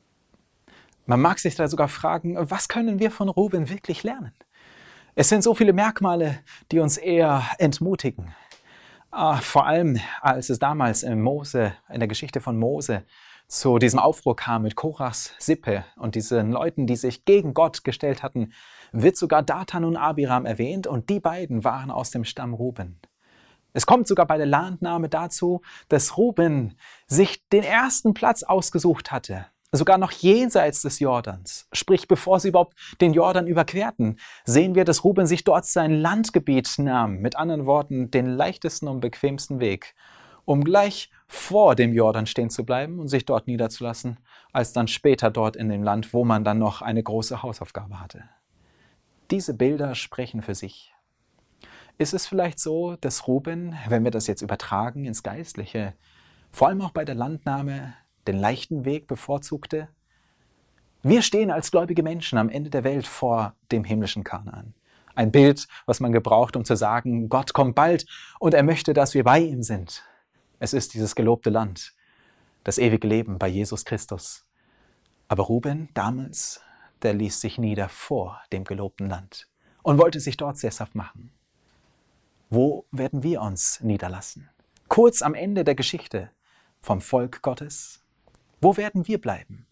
S1: Man mag sich da sogar fragen, was können wir von Ruben wirklich lernen? Es sind so viele Merkmale, die uns eher entmutigen. Vor allem, als es damals in Mose, in der Geschichte von Mose zu diesem Aufruhr kam mit Korachs Sippe und diesen Leuten, die sich gegen Gott gestellt hatten, wird sogar Dathan und Abiram erwähnt und die beiden waren aus dem Stamm Ruben. Es kommt sogar bei der Landnahme dazu, dass Ruben sich den ersten Platz ausgesucht hatte, sogar noch jenseits des Jordans. Sprich, bevor sie überhaupt den Jordan überquerten, sehen wir, dass Ruben sich dort sein Landgebiet nahm, mit anderen Worten den leichtesten und bequemsten Weg, um gleich vor dem Jordan stehen zu bleiben und sich dort niederzulassen, als dann später dort in dem Land, wo man dann noch eine große Hausaufgabe hatte. Diese Bilder sprechen für sich. Ist es vielleicht so, dass Ruben, wenn wir das jetzt übertragen ins Geistliche, vor allem auch bei der Landnahme den leichten Weg bevorzugte? Wir stehen als gläubige Menschen am Ende der Welt vor dem himmlischen Kanaan. Ein Bild, was man gebraucht, um zu sagen, Gott kommt bald und er möchte, dass wir bei ihm sind. Es ist dieses gelobte Land, das ewige Leben bei Jesus Christus. Aber Ruben damals, der ließ sich nieder vor dem gelobten Land und wollte sich dort sesshaft machen. Wo werden wir uns niederlassen? kurz am Ende der Geschichte vom Volk Gottes. Wo werden wir bleiben?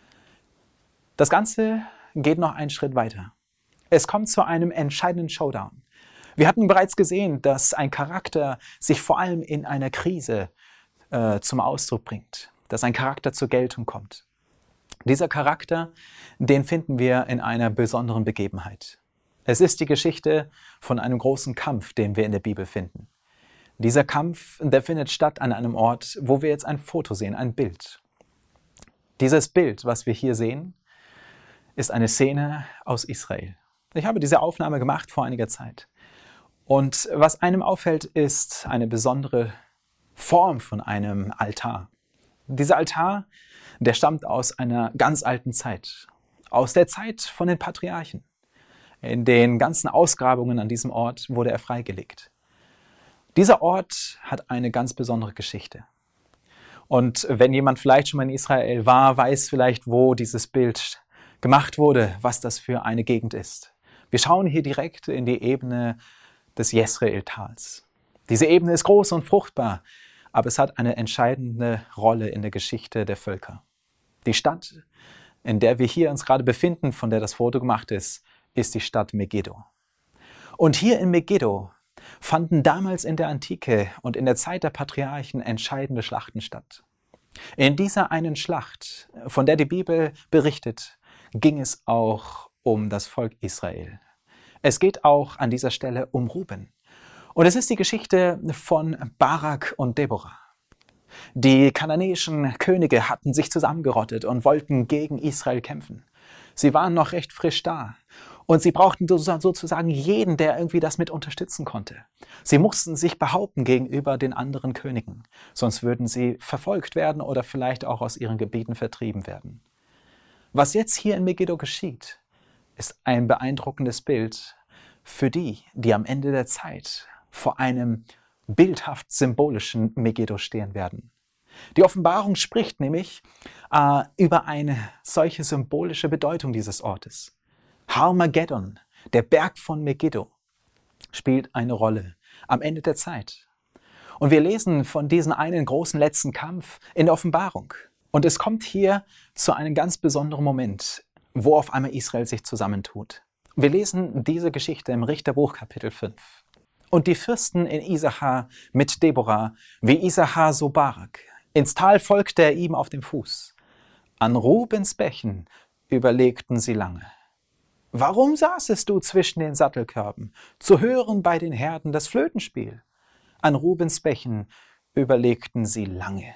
S1: Das Ganze geht noch einen Schritt weiter. Es kommt zu einem entscheidenden Showdown. Wir hatten bereits gesehen, dass ein Charakter sich vor allem in einer Krise äh, zum Ausdruck bringt, dass ein Charakter zur Geltung kommt. Dieser Charakter, den finden wir in einer besonderen Begebenheit. Es ist die Geschichte von einem großen Kampf, den wir in der Bibel finden. Dieser Kampf, der findet statt an einem Ort, wo wir jetzt ein Foto sehen, ein Bild. Dieses Bild, was wir hier sehen, ist eine Szene aus Israel. Ich habe diese Aufnahme gemacht vor einiger Zeit. Und was einem auffällt, ist eine besondere Form von einem Altar. Dieser Altar, der stammt aus einer ganz alten Zeit, aus der Zeit von den Patriarchen. In den ganzen Ausgrabungen an diesem Ort wurde er freigelegt. Dieser Ort hat eine ganz besondere Geschichte. Und wenn jemand vielleicht schon mal in Israel war, weiß vielleicht, wo dieses Bild gemacht wurde, was das für eine Gegend ist. Wir schauen hier direkt in die Ebene des Jesreel-Tals. Diese Ebene ist groß und fruchtbar, aber es hat eine entscheidende Rolle in der Geschichte der Völker. Die Stadt, in der wir hier uns gerade befinden, von der das Foto gemacht ist, ist die Stadt Megiddo. Und hier in Megiddo fanden damals in der Antike und in der Zeit der Patriarchen entscheidende Schlachten statt. In dieser einen Schlacht, von der die Bibel berichtet, ging es auch um das Volk Israel. Es geht auch an dieser Stelle um Ruben. Und es ist die Geschichte von Barak und Deborah. Die kananäischen Könige hatten sich zusammengerottet und wollten gegen Israel kämpfen. Sie waren noch recht frisch da. Und sie brauchten sozusagen jeden, der irgendwie das mit unterstützen konnte. Sie mussten sich behaupten gegenüber den anderen Königen. Sonst würden sie verfolgt werden oder vielleicht auch aus ihren Gebieten vertrieben werden. Was jetzt hier in Megiddo geschieht, ist ein beeindruckendes Bild für die, die am Ende der Zeit vor einem bildhaft symbolischen Megiddo stehen werden. Die Offenbarung spricht nämlich äh, über eine solche symbolische Bedeutung dieses Ortes. Harmageddon, der Berg von Megiddo, spielt eine Rolle am Ende der Zeit. Und wir lesen von diesem einen großen letzten Kampf in der Offenbarung. Und es kommt hier zu einem ganz besonderen Moment, wo auf einmal Israel sich zusammentut. Wir lesen diese Geschichte im Richterbuch Kapitel fünf. Und die Fürsten in Isachar mit Deborah, wie Isachar so Barak. Ins Tal folgte er ihm auf dem Fuß. An Rubens Bächen überlegten sie lange. Warum saßest du zwischen den Sattelkörben, zu hören bei den Herden das Flötenspiel? An Rubens Bächen überlegten sie lange.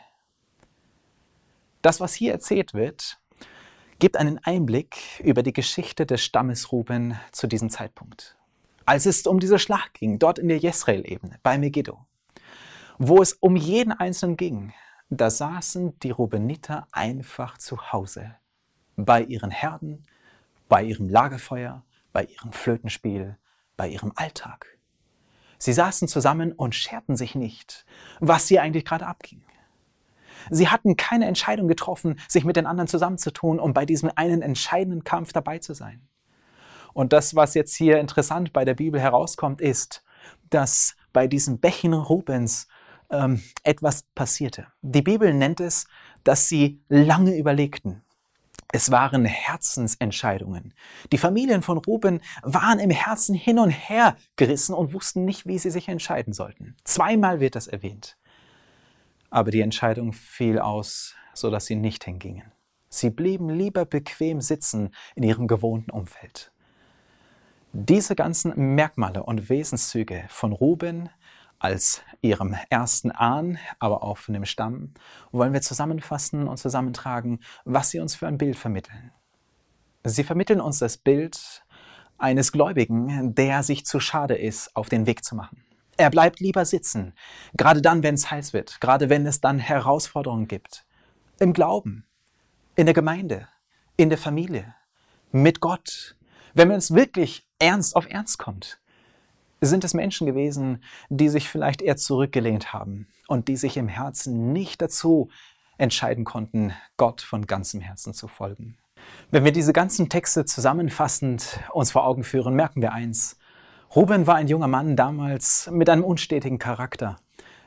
S1: Das, was hier erzählt wird, gibt einen Einblick über die Geschichte des Stammes Ruben zu diesem Zeitpunkt. Als es um diese Schlacht ging, dort in der Jesreel-Ebene, bei Megiddo, wo es um jeden Einzelnen ging, da saßen die Rubeniter einfach zu Hause, bei ihren Herden, bei ihrem Lagerfeuer, bei ihrem Flötenspiel, bei ihrem Alltag. Sie saßen zusammen und scherten sich nicht, was hier eigentlich gerade abging. Sie hatten keine Entscheidung getroffen, sich mit den anderen zusammenzutun, um bei diesem einen entscheidenden Kampf dabei zu sein. Und das, was jetzt hier interessant bei der Bibel herauskommt, ist, dass bei diesen Bächen Rubens ähm, etwas passierte. Die Bibel nennt es, dass sie lange überlegten. Es waren Herzensentscheidungen. Die Familien von Ruben waren im Herzen hin und her gerissen und wussten nicht, wie sie sich entscheiden sollten. Zweimal wird das erwähnt. Aber die Entscheidung fiel aus, sodass sie nicht hingingen. Sie blieben lieber bequem sitzen in ihrem gewohnten Umfeld. Diese ganzen Merkmale und Wesenszüge von Ruben als ihrem ersten Ahn, aber auch von dem Stamm, wollen wir zusammenfassen und zusammentragen, was sie uns für ein Bild vermitteln. Sie vermitteln uns das Bild eines Gläubigen, der sich zu schade ist, auf den Weg zu machen. Er bleibt lieber sitzen, gerade dann, wenn es heiß wird, gerade wenn es dann Herausforderungen gibt. Im Glauben, in der Gemeinde, in der Familie, mit Gott. Wenn es wirklich ernst auf ernst kommt, sind es Menschen gewesen, die sich vielleicht eher zurückgelehnt haben und die sich im Herzen nicht dazu entscheiden konnten, Gott von ganzem Herzen zu folgen. Wenn wir diese ganzen Texte zusammenfassend uns vor Augen führen, merken wir eins: Ruben war ein junger Mann damals mit einem unstetigen Charakter.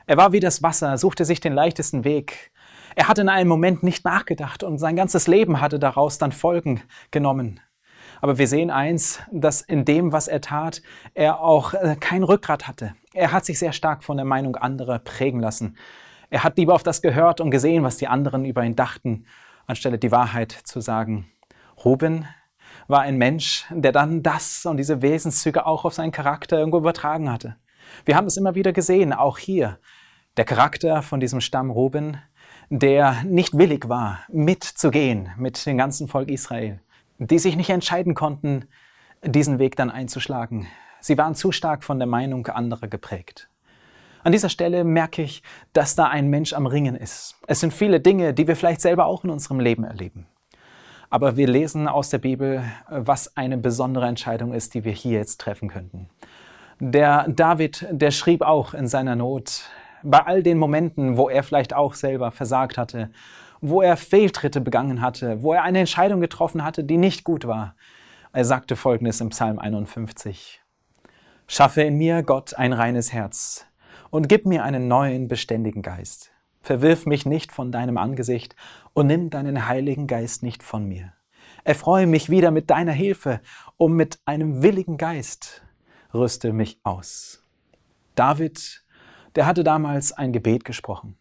S1: Er war wie das Wasser, suchte sich den leichtesten Weg. Er hatte in einem Moment nicht nachgedacht und sein ganzes Leben hatte daraus dann Folgen genommen. Aber wir sehen eins, dass in dem, was er tat, er auch kein Rückgrat hatte. Er hat sich sehr stark von der Meinung anderer prägen lassen. Er hat lieber auf das gehört und gesehen, was die anderen über ihn dachten, anstelle die Wahrheit zu sagen. Ruben war ein Mensch, der dann das und diese Wesenszüge auch auf seinen Charakter irgendwo übertragen hatte. Wir haben es immer wieder gesehen, auch hier. Der Charakter von diesem Stamm Ruben, der nicht willig war, mitzugehen mit dem ganzen Volk Israel, die sich nicht entscheiden konnten, diesen Weg dann einzuschlagen. Sie waren zu stark von der Meinung anderer geprägt. An dieser Stelle merke ich, dass da ein Mensch am Ringen ist. Es sind viele Dinge, die wir vielleicht selber auch in unserem Leben erleben. Aber wir lesen aus der Bibel, was eine besondere Entscheidung ist, die wir hier jetzt treffen könnten. Der David, der schrieb auch in seiner Not, bei all den Momenten, wo er vielleicht auch selber versagt hatte, wo er Fehltritte begangen hatte, wo er eine Entscheidung getroffen hatte, die nicht gut war. Er sagte Folgendes im Psalm einundfünfzig. Schaffe in mir, Gott, ein reines Herz und gib mir einen neuen, beständigen Geist. Verwirf mich nicht von deinem Angesicht und nimm deinen Heiligen Geist nicht von mir. Erfreue mich wieder mit deiner Hilfe und mit einem willigen Geist rüste mich aus. David, der hatte damals ein Gebet gesprochen.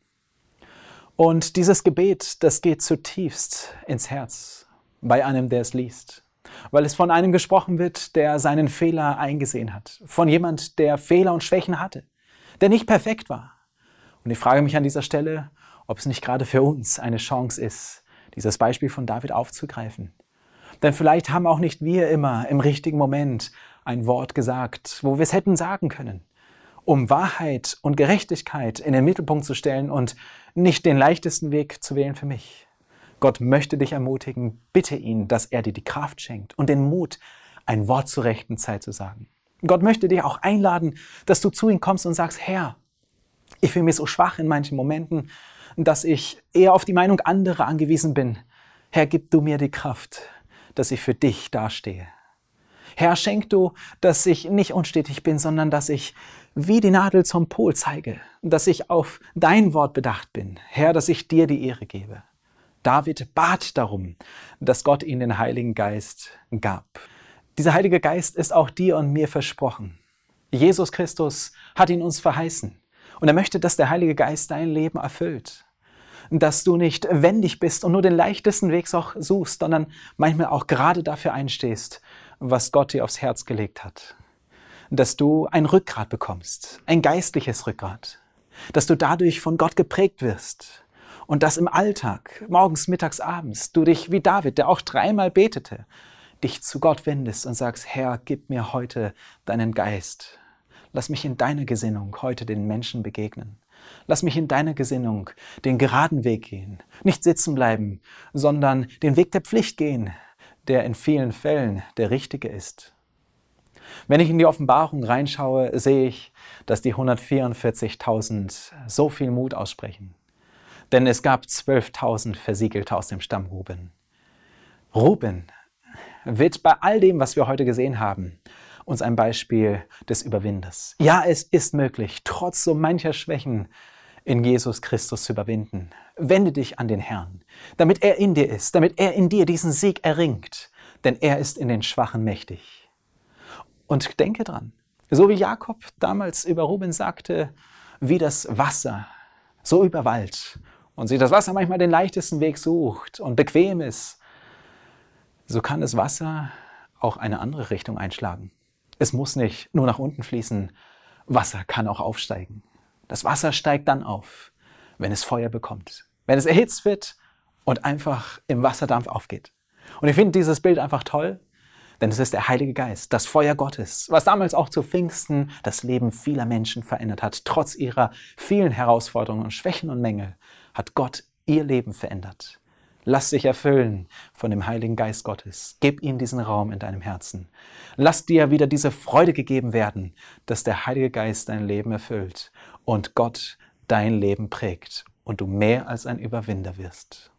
S1: Und dieses Gebet, das geht zutiefst ins Herz bei einem, der es liest. Weil es von einem gesprochen wird, der seinen Fehler eingesehen hat. Von jemand, der Fehler und Schwächen hatte, der nicht perfekt war. Und ich frage mich an dieser Stelle, ob es nicht gerade für uns eine Chance ist, dieses Beispiel von David aufzugreifen. Denn vielleicht haben auch nicht wir immer im richtigen Moment ein Wort gesagt, wo wir es hätten sagen können, um Wahrheit und Gerechtigkeit in den Mittelpunkt zu stellen und nicht den leichtesten Weg zu wählen für mich. Gott möchte dich ermutigen, bitte ihn, dass er dir die Kraft schenkt und den Mut, ein Wort zur rechten Zeit zu sagen. Gott möchte dich auch einladen, dass du zu ihm kommst und sagst, Herr, ich fühle mich so schwach in manchen Momenten, dass ich eher auf die Meinung anderer angewiesen bin. Herr, gib du mir die Kraft, dass ich für dich dastehe. Herr, schenk du, dass ich nicht unstetig bin, sondern dass ich wie die Nadel zum Pol zeige, dass ich auf dein Wort bedacht bin. Herr, dass ich dir die Ehre gebe. David bat darum, dass Gott ihm den Heiligen Geist gab. Dieser Heilige Geist ist auch dir und mir versprochen. Jesus Christus hat ihn uns verheißen. Und er möchte, dass der Heilige Geist dein Leben erfüllt. Dass du nicht wendig bist und nur den leichtesten Weg suchst, sondern manchmal auch gerade dafür einstehst, was Gott dir aufs Herz gelegt hat. Dass du ein Rückgrat bekommst, ein geistliches Rückgrat. Dass du dadurch von Gott geprägt wirst. Und dass im Alltag, morgens, mittags, abends, du dich wie David, der auch dreimal betete, dich zu Gott wendest und sagst, Herr, gib mir heute deinen Geist. Lass mich in deiner Gesinnung heute den Menschen begegnen. Lass mich in deiner Gesinnung den geraden Weg gehen. Nicht sitzen bleiben, sondern den Weg der Pflicht gehen, der in vielen Fällen der richtige ist. Wenn ich in die Offenbarung reinschaue, sehe ich, dass die hundertvierundvierzigtausend so viel Mut aussprechen. Denn es gab zwölftausend Versiegelte aus dem Stamm Ruben. Ruben wird bei all dem, was wir heute gesehen haben, uns ein Beispiel des Überwinders. Ja, es ist möglich, trotz so mancher Schwächen in Jesus Christus zu überwinden. Wende dich an den Herrn, damit er in dir ist, damit er in dir diesen Sieg erringt, denn er ist in den Schwachen mächtig. Und denke dran, so wie Jakob damals über Ruben sagte, wie das Wasser so überwallt und sich das Wasser manchmal den leichtesten Weg sucht und bequem ist, so kann das Wasser auch eine andere Richtung einschlagen. Es muss nicht nur nach unten fließen, Wasser kann auch aufsteigen. Das Wasser steigt dann auf, wenn es Feuer bekommt, wenn es erhitzt wird und einfach im Wasserdampf aufgeht. Und ich finde dieses Bild einfach toll, denn es ist der Heilige Geist, das Feuer Gottes, was damals auch zu Pfingsten das Leben vieler Menschen verändert hat. Trotz ihrer vielen Herausforderungen und Schwächen und Mängel hat Gott ihr Leben verändert. Lass dich erfüllen von dem Heiligen Geist Gottes. Gib ihm diesen Raum in deinem Herzen. Lass dir wieder diese Freude gegeben werden, dass der Heilige Geist dein Leben erfüllt und Gott dein Leben prägt und du mehr als ein Überwinder wirst.